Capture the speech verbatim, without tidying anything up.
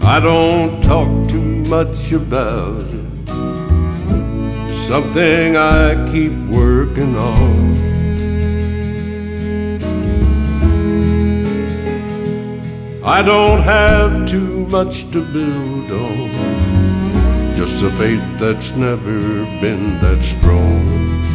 I don't talk too much about it, something I keep working on. I don't have too much to build on, just a faith that's never been that strong.